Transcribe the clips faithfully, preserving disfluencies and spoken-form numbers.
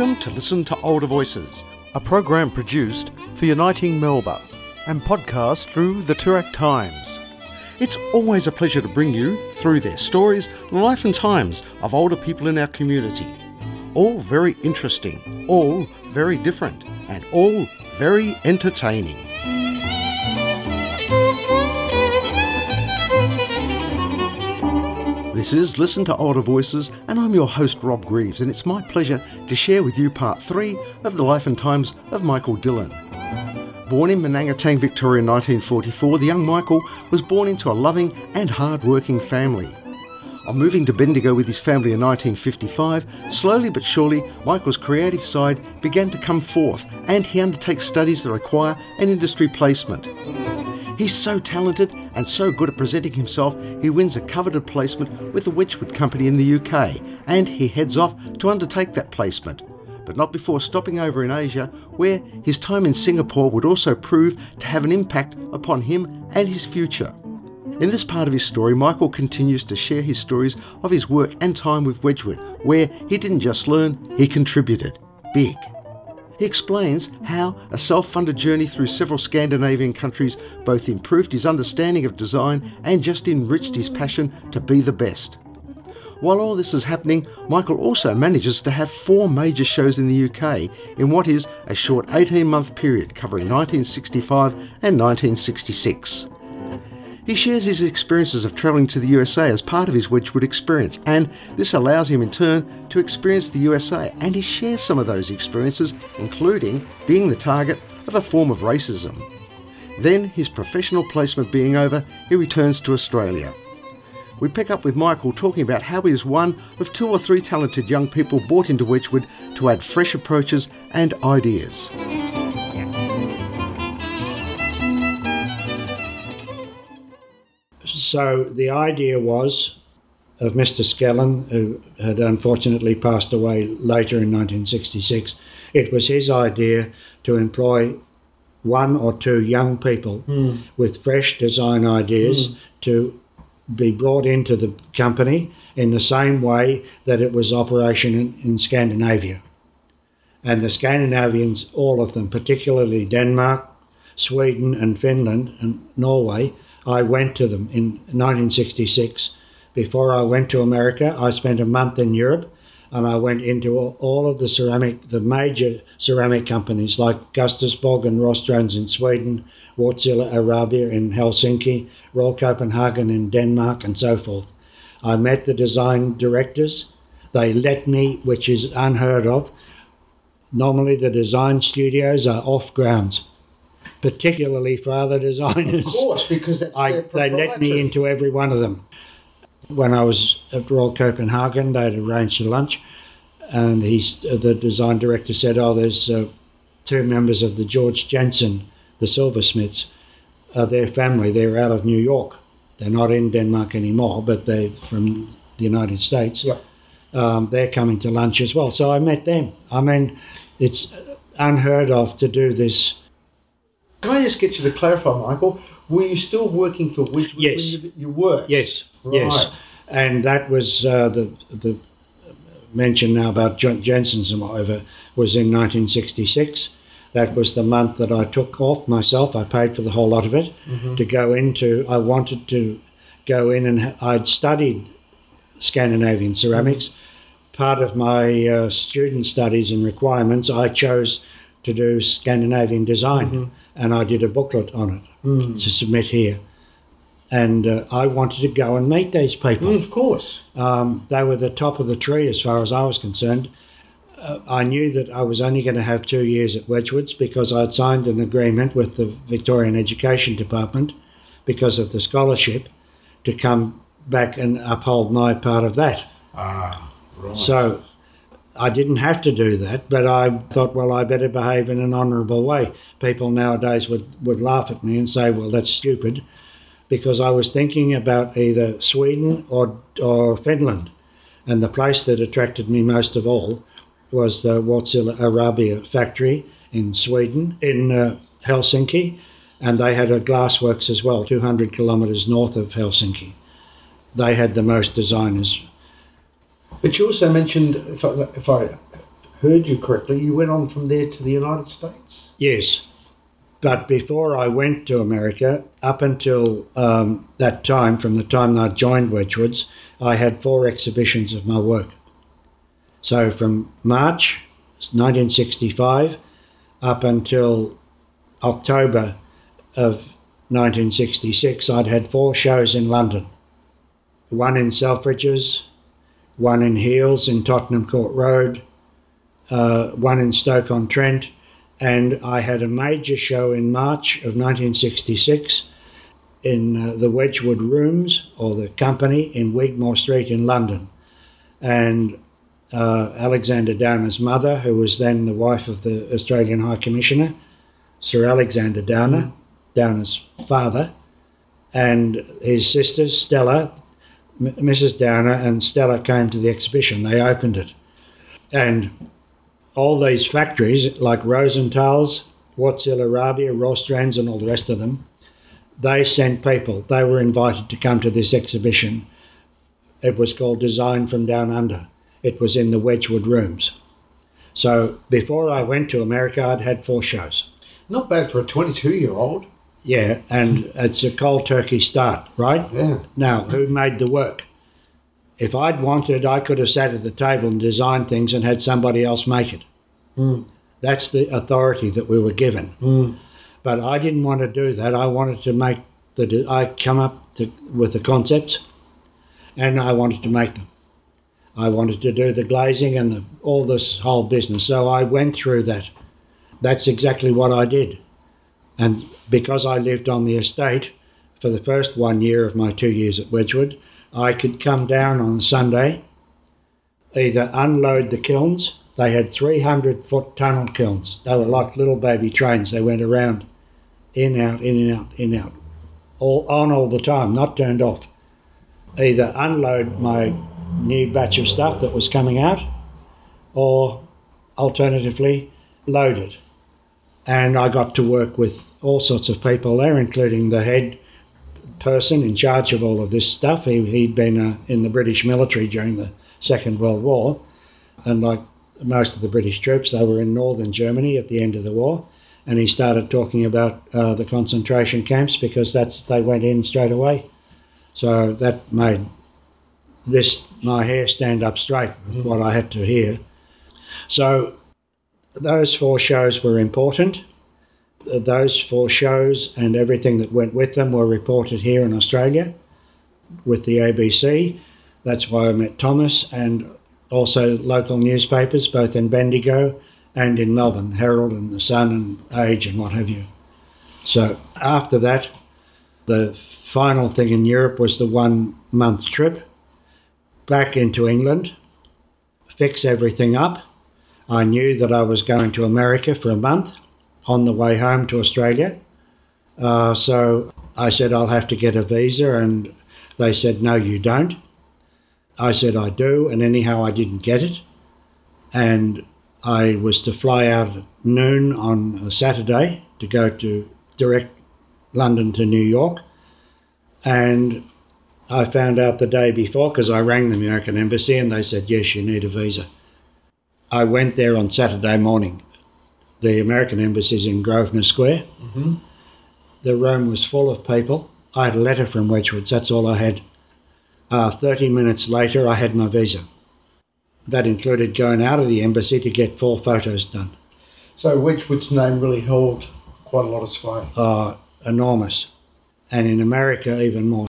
Welcome to Listen to Older Voices, a program produced for Uniting Melba and podcast through the Toorak Times. It's always a pleasure to bring you through their stories, life and times of older people in our community. All very interesting, all very different, and all very entertaining. This is Listen to Older Voices, and I'm your host Rob Greaves, and it's my pleasure to share with you part three of the life and times of Michael Dillon. Born in Manangatang, Victoria in nineteen forty-four, the young Michael was born into a loving and hard-working family. On moving to Bendigo with his family in nineteen fifty-five, slowly but surely Michael's creative side began to come forth, and he undertakes studies that require an industry placement. He's so talented and so good at presenting himself, he wins a coveted placement with the Wedgwood Company in the U K, and he heads off to undertake that placement, but not before stopping over in Asia, where his time in Singapore would also prove to have an impact upon him and his future. In this part of his story, Michael continues to share his stories of his work and time with Wedgwood, where he didn't just learn, he contributed big. He explains how a self-funded journey through several Scandinavian countries both improved his understanding of design and just enriched his passion to be the best. While all this is happening, Michael also manages to have four major shows in the U K in what is a short eighteen-month period covering nineteen sixty-five and nineteen sixty-six. He shares his experiences of travelling to the U S A as part of his Wedgwood experience, and this allows him in turn to experience the U S A, and he shares some of those experiences, including being the target of a form of racism. Then, his professional placement being over, he returns to Australia. We pick up with Michael talking about how he is one of two or three talented young people brought into Wedgwood to add fresh approaches and ideas. So the idea was of Mister Skellen, who had unfortunately passed away later in nineteen sixty-six. It was his idea to employ one or two young people mm. with fresh design ideas mm. to be brought into the company in the same way that it was operation in, in Scandinavia. And the Scandinavians, all of them, particularly Denmark, Sweden and Finland and Norway, I went to them in nineteen sixty-six. Before I went to America, I spent a month in Europe, and I went into all of the ceramic, the major ceramic companies like Gustus Bogg and Ross Jones in Sweden, Wärtsilä Arabia in Helsinki, Royal Copenhagen in Denmark, and so forth. I met the design directors. They let me, which is unheard of. Normally the design studios are off grounds, particularly for other designers. Of course, because that's I, their they let me into every one of them. When I was at Royal Copenhagen, they'd arranged a lunch, and he's, the design director said, oh, there's uh, two members of the George Jensen, the silversmiths, uh, their family, they're out of New York. They're not in Denmark anymore, but they're from the United States. Yep. Um, they're coming to lunch as well. So I met them. I mean, it's unheard of to do this. Can I just get you to clarify, Michael? Were you still working for Wedgwood? Yes. You, you were? Yes. Right. Yes. And that was uh, the the mention now about Jensen's and whatever was in nineteen sixty-six. That was the month that I took off myself. I paid for the whole lot of it mm-hmm. to go into. I wanted to go in and ha- I'd studied Scandinavian ceramics. Mm-hmm. Part of my uh, student studies and requirements, I chose to do Scandinavian design. Mm-hmm. And I did a booklet on it mm. to submit here. And uh, I wanted to go and meet these people. Mm, of course. Um, they were the top of the tree as far as I was concerned. Uh, I knew that I was only going to have two years at Wedgwoods because I'd signed an agreement with the Victorian Education Department because of the scholarship to come back and uphold my part of that. Ah, right. So I didn't have to do that, but I thought, well, I better behave in an honourable way. People nowadays would, would laugh at me and say, well, that's stupid, because I was thinking about either Sweden or or Finland. And the place that attracted me most of all was the Wärtsilä Arabia factory in Sweden, in uh, Helsinki, and they had a glassworks as well, two hundred kilometres north of Helsinki. They had the most designers. But you also mentioned, if I, if I heard you correctly, you went on from there to the United States? Yes. But before I went to America, up until um, that time, from the time that I joined Wedgwoods, I had four exhibitions of my work. So from March nineteen sixty-five up until October of nineteen sixty-six, I'd had four shows in London. One in Selfridges, one in Heels in Tottenham Court Road, uh, one in Stoke-on-Trent, and I had a major show in March of nineteen sixty-six in uh, the Wedgwood Rooms, or the company, in Wigmore Street in London. And uh, Alexander Downer's mother, who was then the wife of the Australian High Commissioner, Sir Alexander Downer, mm. Downer's father, and his sister, Stella, M- Missus Downer and Stella came to the exhibition. They opened it. And all these factories, like Rosenthal's, Wartsila Rabia, Rostrands and all the rest of them, they sent people. They were invited to come to this exhibition. It was called Design from Down Under. It was in the Wedgwood Rooms. So before I went to America, I'd had four shows. Not bad for a twenty-two-year-old. Yeah, and it's a cold turkey start, right? Yeah. Now, who made the work? If I'd wanted, I could have sat at the table and designed things and had somebody else make it. Mm. That's the authority that we were given. Mm. But I didn't want to do that. I wanted to make the. I come up to, with the concepts, and I wanted to make them. I wanted to do the glazing and the, all this whole business. So I went through that. That's exactly what I did. And because I lived on the estate for the first one year of my two years at Wedgwood, I could come down on a Sunday, either unload the kilns. They had three hundred foot tunnel kilns. They were like little baby trains. They went around, in, out, in and out, in, out, all on all the time, not turned off. Either unload my new batch of stuff that was coming out, or alternatively, load it. And I got to work with all sorts of people there, including the head person in charge of all of this stuff. He, he'd been uh, in the British military during the Second World War, and like most of the British troops, they were in northern Germany at the end of the war, and he started talking about uh, the concentration camps because that's they went in straight away. So that made this my hair stand up straight, mm-hmm. what I had to hear. So those four shows were important. Those four shows and everything that went with them were reported here in Australia with the A B C. That's why I met Thomas, and also local newspapers, both in Bendigo and in Melbourne, Herald and The Sun and Age and what have you. So after that, the final thing in Europe was the one-month trip back into England, fix everything up. I knew that I was going to America for a month on the way home to Australia. Uh, so I said, I'll have to get a visa, and they said, no, you don't. I said, I do, and anyhow I didn't get it. And I was to fly out at noon on a Saturday to go to direct London to New York. And I found out the day before, because I rang the American Embassy, and they said, yes, you need a visa. I went there on Saturday morning. The American Embassy's in Grosvenor Square. Mm-hmm. The room was full of people. I had a letter from Wedgwoods, that's all I had. Uh, thirty minutes later, I had my visa. That included going out of the embassy to get four photos done. So Wedgwood's name really held quite a lot of sway. Uh, enormous. And in America, even more.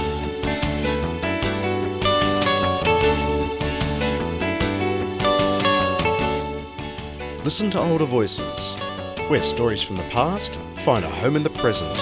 Listen to older voices, where stories from the past find a home in the present.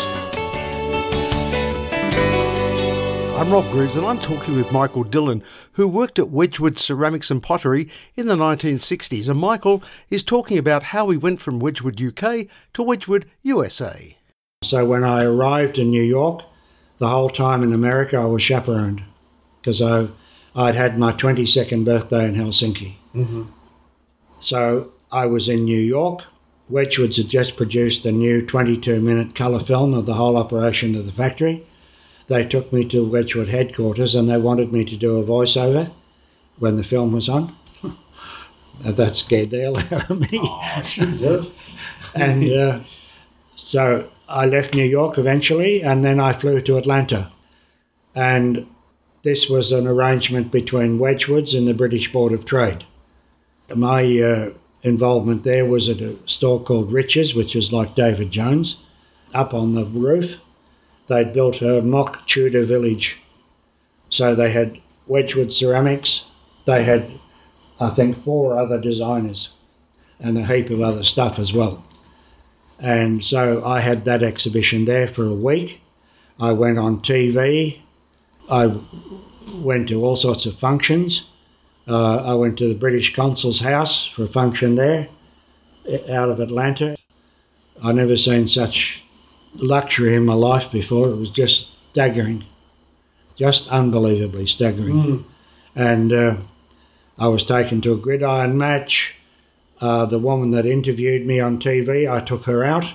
I'm Rob Greaves, and I'm talking with Michael Dillon, who worked at Wedgwood Ceramics and Pottery in the nineteen sixties. And Michael is talking about how he went from Wedgwood U K to Wedgwood U S A. So when I arrived in New York, the whole time in America I was chaperoned, because I, I'd had my twenty-second birthday in Helsinki. Mm-hmm. So I was in New York. Wedgwoods had just produced a new twenty-two minute colour film of the whole operation of the factory. They took me to Wedgwood headquarters, and they wanted me to do a voiceover when the film was on. Uh, that scared the hell out of me. Oh, shouldn't have. And uh, so I left New York eventually, and then I flew to Atlanta. And this was an arrangement between Wedgwood's and the British Board of Trade. My uh, involvement there was at a store called Rich's, which was like David Jones. Up on the roof, they'd built a mock Tudor village. So they had Wedgwood Ceramics, they had, I think, four other designers and a heap of other stuff as well. And so I had that exhibition there for a week. I went on T V. I went to all sorts of functions. Uh, I went to the British Consul's house for a function there, out of Atlanta. I never seen such luxury in my life before. It was just staggering, just unbelievably staggering. Mm. And uh, I was taken to a gridiron match. Uh, the woman that interviewed me on T V, I took her out.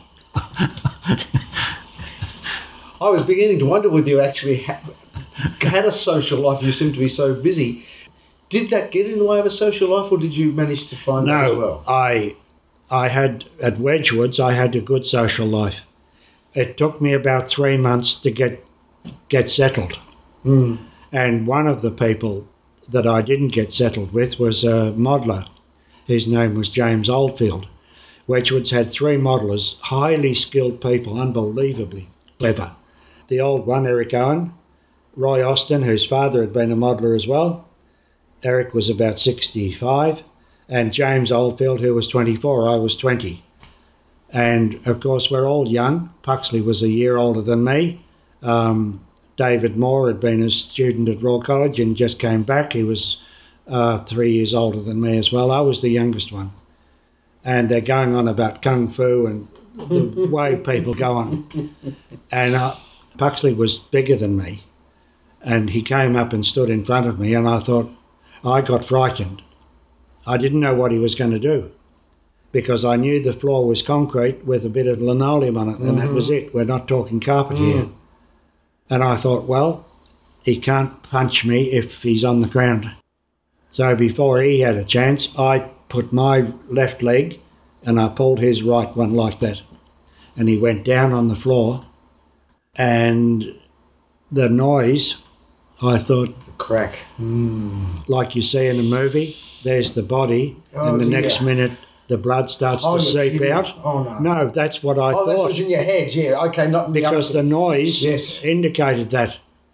I was beginning to wonder whether you actually ha- had a social life. You seem to be so busy. Did that get in the way of a social life, or did you manage to find no, that as well? No, I, I had, at Wedgwood's, I had a good social life. It took me about three months to get get settled. Mm. And one of the people that I didn't get settled with was a modeller. His name was James Oldfield. Wedgwood's had three modellers, highly skilled people, unbelievably clever. The old one, Eric Owen, Roy Austin, whose father had been a modeller as well. Eric was about sixty-five, and James Oldfield, who was twenty-four, I was twenty. And, of course, we're all young. Puxley was a year older than me. Um, David Moore had been a student at Royal College and just came back. He was uh, three years older than me as well. I was the youngest one. And they're going on about Kung Fu and the way people go on. And uh, Puxley was bigger than me. And he came up and stood in front of me, and I thought, I got frightened. I didn't know what he was going to do, because I knew the floor was concrete with a bit of linoleum on it, and mm-hmm. that was it. We're not talking carpet mm. here. And I thought, well, he can't punch me if he's on the ground. So before he had a chance, I put my left leg and I pulled his right one like that. And he went down on the floor, and the noise, I thought... The crack. Mm. Like you see in a movie, there's the body, oh, and the dear. next minute... the blood starts oh, to seep kidding. out. Oh, no. No, that's what I oh, thought. Oh, that was in your head, yeah. Okay, not because the noise yes. indicated that.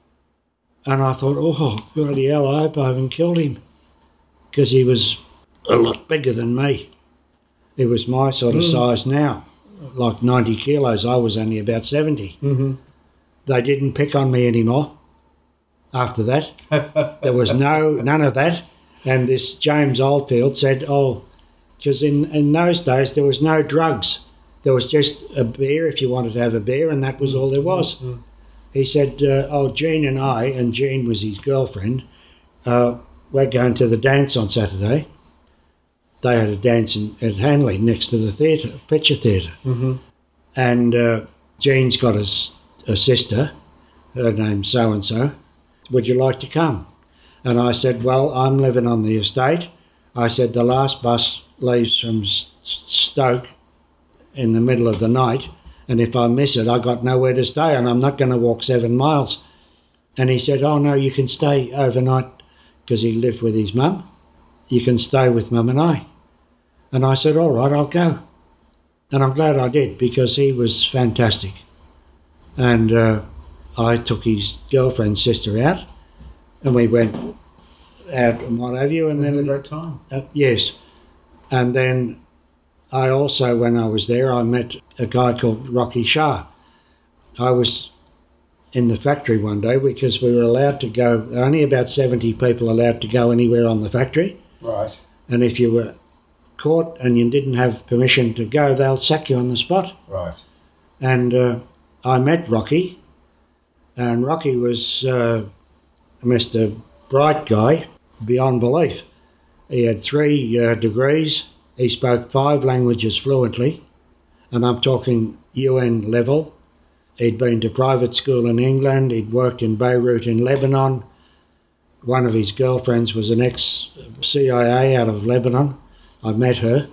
And I thought, oh, bloody hell, I hope I haven't killed him. Because he was a lot bigger than me. He was my sort of mm. size now, like ninety kilos. I was only about seventy. Mm-hmm. They didn't pick on me anymore after that. There was no none of that. And this James Oldfield said, oh, because in, in those days there was no drugs. There was just a beer if you wanted to have a beer, and that was all there was. Mm-hmm. He said, uh, oh, Jean and I, and Jean was his girlfriend, uh, we're going to the dance on Saturday. They had a dance in, at Hanley next to the theatre, picture theatre. Mm-hmm. And uh, Jean's got a, a sister, her name's so-and-so. Would you like to come? And I said, well, I'm living on the estate. I said, the last bus leaves from Stoke in the middle of the night, and if I miss it, I got nowhere to stay, and I'm not going to walk seven miles. And he said, oh, no, you can stay overnight, because he lived with his mum. You can stay with Mum and I. And I said, all right, I'll go. And I'm glad I did, because he was fantastic. And uh, I took his girlfriend's sister out, and we went out and what have you. And then a great time. Uh, yes. And then I also, when I was there, I met a guy called Rocky Shah. I was in the factory one day because we were allowed to go, only about seventy people allowed to go anywhere on the factory. Right. And if you were caught and you didn't have permission to go, they'll sack you on the spot. Right. And uh, I met Rocky, and Rocky was uh, Mister Bright Guy beyond belief. He had three uh, degrees. He spoke five languages fluently, and I'm talking U N level. He'd been to private school in England. He'd worked in Beirut in Lebanon. One of his girlfriends was an ex-C I A out of Lebanon. I met her,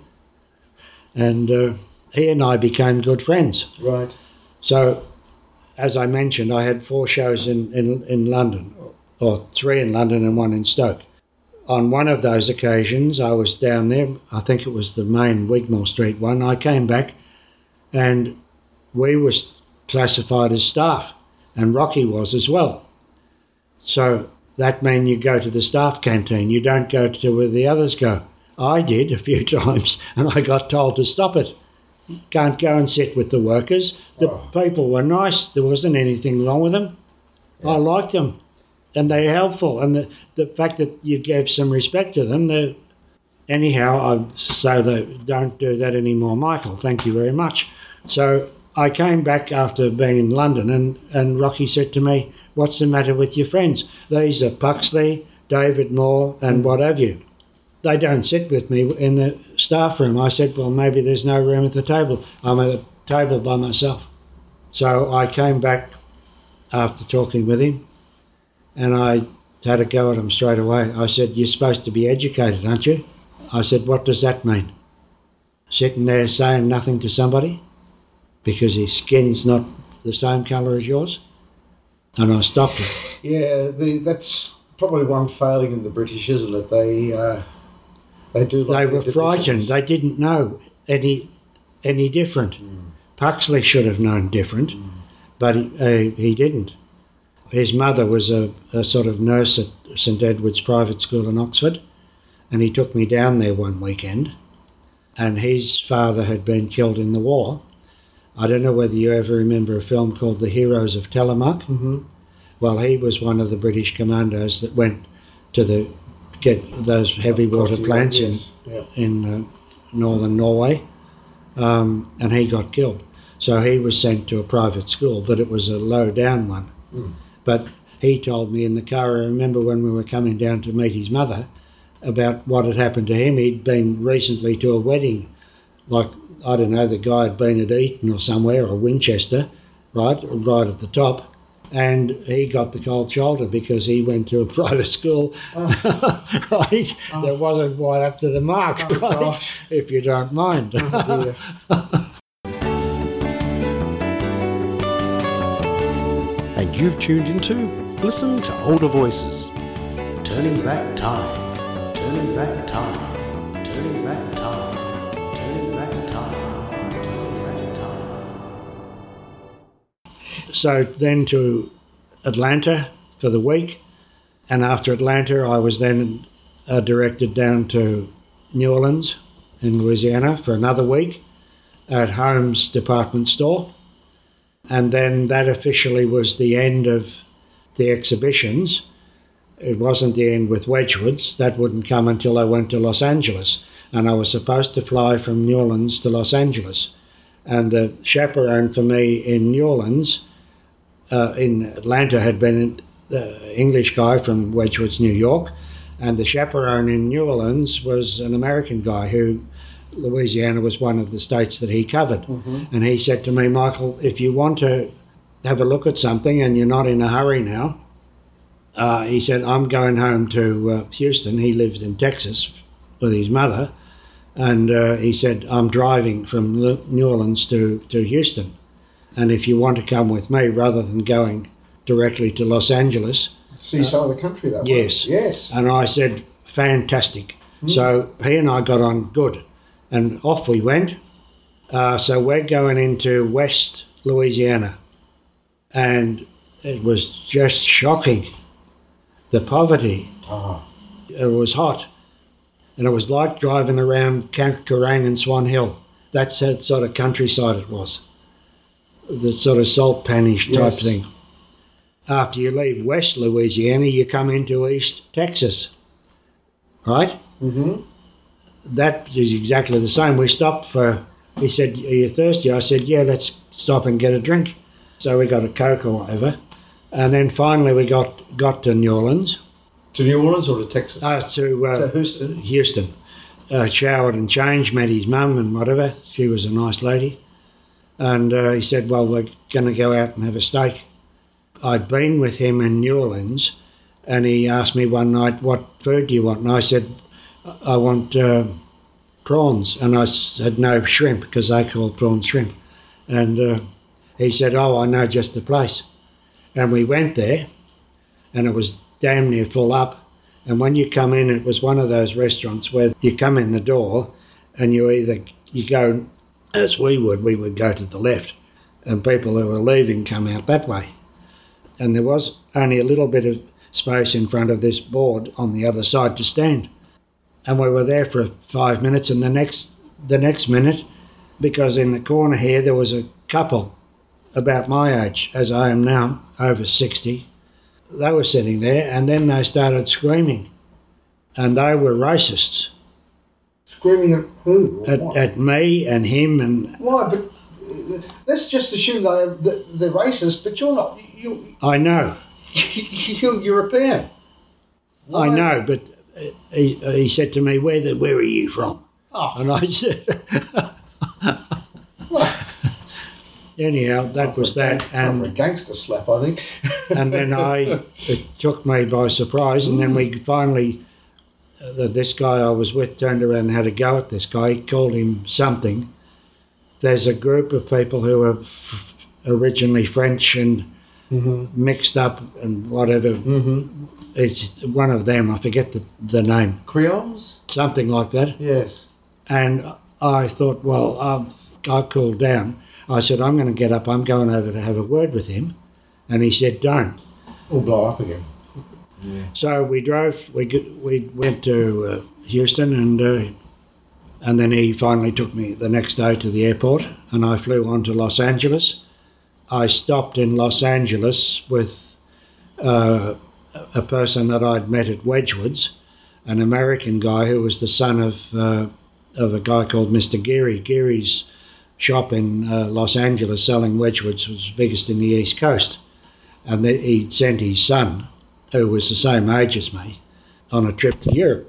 and uh, he and I became good friends. Right. So, as I mentioned, I had four shows in, in, in London, or three in London and one in Stoke. On one of those occasions, I was down there, I think it was the main Wigmore Street one. I came back and we were classified as staff, and Rocky was as well. So that meant you go to the staff canteen. You don't go to where the others go. I did a few times, and I got told to stop it. Can't go and sit with the workers. The Oh. people were nice. There wasn't anything wrong with them. Yeah. I liked them, and they're helpful. And the, the fact that you gave some respect to them, they anyhow, I, so they don't do that anymore, Michael. Thank you very much. So I came back after being in London, and, and Rocky said to me, "What's the matter with your friends? These are Puxley, David Moore, and Mm. what have you. They don't sit with me in the staff room." I said, "Well, maybe there's no room at the table. I'm at a table by myself." So I came back after talking with him, and I had a go at him straight away. I said, "You're supposed to be educated, aren't you?" I said, "What does that mean? Sitting there saying nothing to somebody because his skin's not the same colour as yours?" And I stopped it. Yeah, the, that's probably one failing in the British, isn't it? They uh, they do. Like They their were frightened. divisions. They didn't know any any different. Puxley should have known different, but he, uh, he didn't. His mother was a, a sort of nurse at St Edward's Private School in Oxford, and he took me down there one weekend, and his father had been killed in the war. I don't know whether you ever remember a film called The Heroes of Telemark. Mm-hmm. Well, he was one of the British commandos that went to the get those heavy water plants in, Yes. Yeah. in uh, northern Norway, um, and he got killed. So he was sent to a private school, but it was a low-down one. Mm. But he told me in the car, I remember when we were coming down to meet his mother, about what had happened to him. He'd been recently to a wedding, like, I don't know, the guy had been at Eton or somewhere, or Winchester, right, right at the top, and he got the cold shoulder because he went to a private school, Oh. right, Oh. that wasn't quite up to the mark, Oh, right, gosh. if you don't mind. Oh, dear. And you've tuned into Listen to Older Voices. Turning back time, turning back time, turning back time, turning back time, turning back time. So then to Atlanta for the week, and after Atlanta I was then uh, directed down to New Orleans in Louisiana for another week at Holmes Department Store, and then that officially was the end of the exhibitions. It wasn't the end with Wedgwoods. That wouldn't come until I went to Los Angeles, and I was supposed to fly from New Orleans to Los Angeles, and the chaperone for me in New Orleans Uh, in Atlanta had been the English guy from Wedgwoods, New York, and the chaperone in New Orleans was an American guy who, Louisiana was one of the states that he covered. Mhm. And he said to me, "Michael, if you want to have a look at something and you're not in a hurry now," uh, he said, "I'm going home to uh, Houston." He lives in Texas with his mother. And uh, he said, "I'm driving from Lu- New Orleans to, to Houston. And if you want to come with me, rather than going directly to Los Angeles." See some of the country that way. Yes. Yes. And I said, "Fantastic." Mm. So he and I got on good, and off we went. Uh, so we're going into West Louisiana, and it was just shocking. The poverty. Oh. It was hot, and it was like driving around Ka- Kerrang and Swan Hill. That's the sort of countryside it was. The sort of salt panish type Yes. thing. After you leave West Louisiana, you come into East Texas, right? Mm-hmm. That is exactly the same. We stopped for, he said, "Are you thirsty?" I said, "Yeah, let's stop and get a drink." So we got a Coke or whatever. And then finally we got, got to New Orleans, To New Orleans or to Texas? uh, to, uh, to Houston. Houston. Uh, showered and changed, met his mum and whatever. She was a nice lady. And uh, he said, "Well, we're going to go out and have a steak." I'd been with him in New Orleans, and he asked me one night, "What food do you want?" And I said, "I want uh, prawns, and I said no shrimp because they call prawns shrimp. And uh, he said, oh, I know just the place. And we went there, and it was damn near full up. And when you come in, it was one of those restaurants where you come in the door and you either, you go, as we would, we would go to the left, and people who were leaving come out that way. And there was only a little bit of space in front of this board on the other side to stand. And we were there for five minutes, and the next the next minute, because in the corner here there was a couple about my age, as I am now, over sixty. They were sitting there, and then they started screaming, and they were racists. Screaming at who? At, at me and him and... Why? But uh, let's just assume they're, they're racist, but you're not. You, I know. You're European. Why? I know, but he, he said to me, where, the, where are you from? Oh. And I said... Well, anyhow, that was that. And for a And, gangster slap, I think. and then I, it took me by surprise, and then we finally, uh, this guy I was with turned around and had a go at this guy. He called him something. There's a group of people who are f- originally French and Mm-hmm. mixed up and whatever. Mm-hmm. It's one of them, I forget the, the name, Creoles? something like that. Yes. And I thought, well, um, I cooled down. I said, I'm going to get up, I'm going over to have a word with him. And he said, don't. Or blow up again. Yeah. So we drove, we g- we went to uh, Houston, and uh, and then he finally took me the next day to the airport, and I flew on to Los Angeles. I stopped in Los Angeles with uh, a person that I'd met at Wedgwood's, an American guy who was the son of uh, of a guy called Mister Geary. Geary's shop in uh, Los Angeles selling Wedgwood's was the biggest in the East Coast, and the, he'd sent his son, who was the same age as me, on a trip to Europe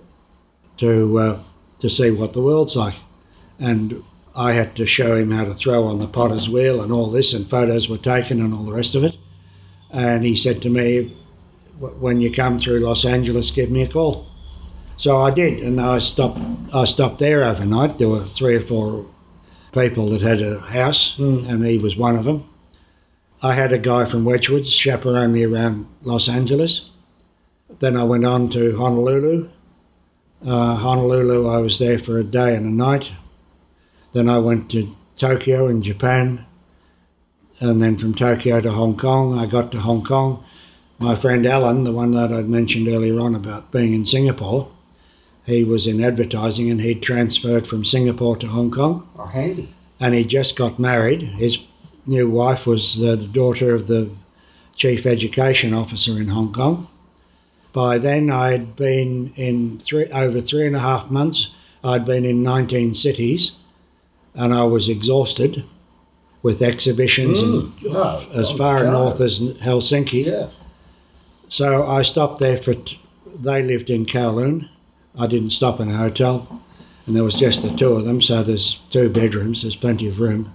to uh, to see what the world's like. And I had to show him how to throw on the potter's wheel and all this, and photos were taken and all the rest of it. And he said to me, when you come through Los Angeles, give me a call. So I did, and I stopped I stopped there overnight. There were three or four people that had a house, Mm. and he was one of them. I had a guy from Wedgwood's chaperone me around Los Angeles. Then I went on to Honolulu. Uh, Honolulu, I was there for a day and a night. Then I went to Tokyo in Japan. And then from Tokyo to Hong Kong. I got to Hong Kong. My friend Alan, the one that I'd mentioned earlier on about being in Singapore, he was in advertising, and he'd transferred from Singapore to Hong Kong. Oh, handy. And he just got married. His new wife was uh, the daughter of the chief education officer in Hong Kong. By then, I'd been in three, over three and a half months, I'd been in nineteen cities, and I was exhausted with exhibitions Mm. and Oh, as oh, far God. north as Helsinki. Yeah. So I stopped there for, t- they lived in Kowloon. I didn't stop in a hotel, and there was just the two of them, so there's two bedrooms, there's plenty of room.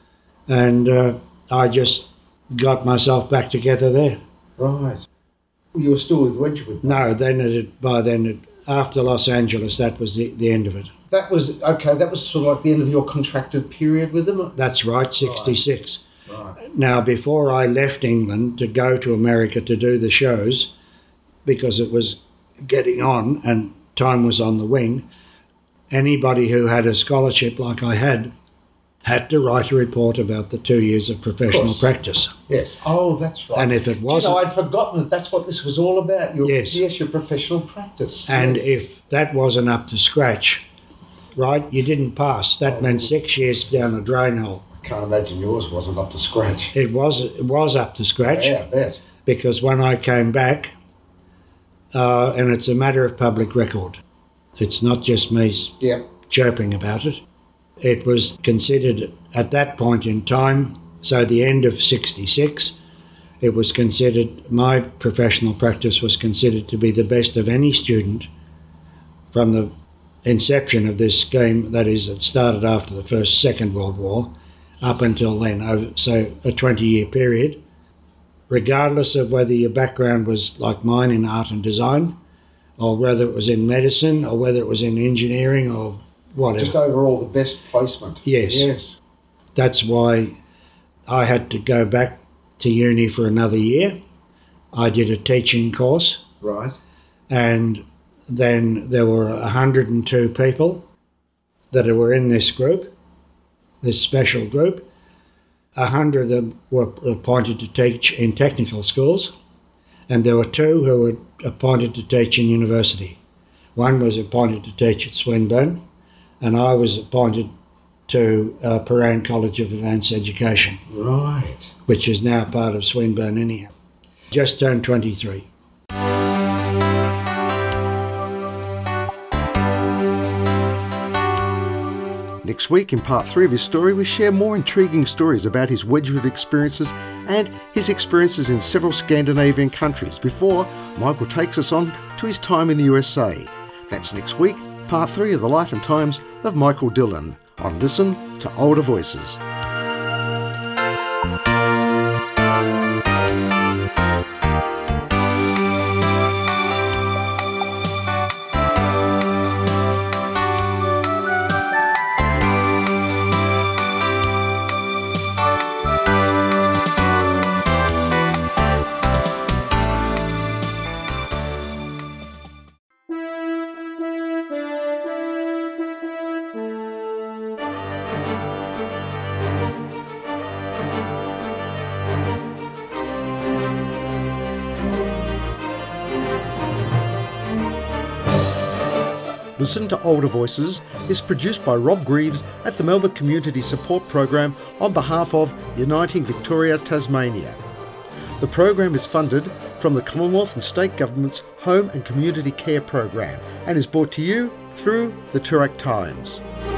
And uh, I just got myself back together there. Right. You were still with Wedgwood? No, then it, by then, it, after Los Angeles, that was the, the end of it. That was, okay, that was sort of like the end of your contracted period with them? That's right, sixty-six. Right. Now, before I left England to go to America to do the shows, because it was getting on and time was on the wing, anybody who had a scholarship like I had had to write a report about the two years of professional course. practice. Yes. Oh, that's right. And if it Do you wasn't... know, I'd forgotten that that's what this was all about. Your, Yes. Yes, your professional practice. And yes. if that wasn't up to scratch, right, you didn't pass. That Oh. meant six years down a drain hole. I can't imagine yours wasn't up to scratch. It was it was up to scratch, Yeah, I bet. because when I came back, uh, and it's a matter of public record, it's not just me s- Yep. chirping about it. It was considered at that point in time, so the end of sixty-six, it was considered, my professional practice was considered to be the best of any student from the inception of this scheme, that is, it started after the first, Second World War, up until then, over, so a twenty-year period, regardless of whether your background was like mine in art and design, or whether it was in medicine, or whether it was in engineering, or whatever. Just overall the best placement. Yes. Yes. That's why I had to go back to uni for another year. I did a teaching course. Right. And then there were one hundred and two people that were in this group, this special group. one hundred of them were appointed to teach in technical schools, and there were two who were appointed to teach in university. One was appointed to teach at Swinburne, and I was appointed to uh, Prahran College of Advanced Education. Right. Which is now part of Swinburne anyhow. Just turned twenty-three. Next week, in part three of his story, we share more intriguing stories about his Wedgwood experiences and his experiences in several Scandinavian countries before Michael takes us on to his time in the U S A. That's next week, part three of the life and times of Michael Dillon on Listen to Older Voices. Listen to Older Voices is produced by Rob Greaves at the Melbourne Community Support Program on behalf of Uniting Victoria Tasmania. The program is funded from the Commonwealth and State Government's Home and Community Care Program and is brought to you through the Toorak Times.